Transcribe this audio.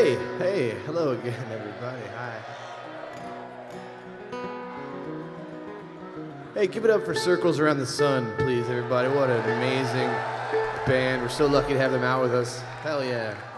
Hey, hello again, everybody. Hi. Hey, give it up for Circles Around the Sun, please, everybody. What an amazing band. We're so lucky to have them out with us. Hell yeah.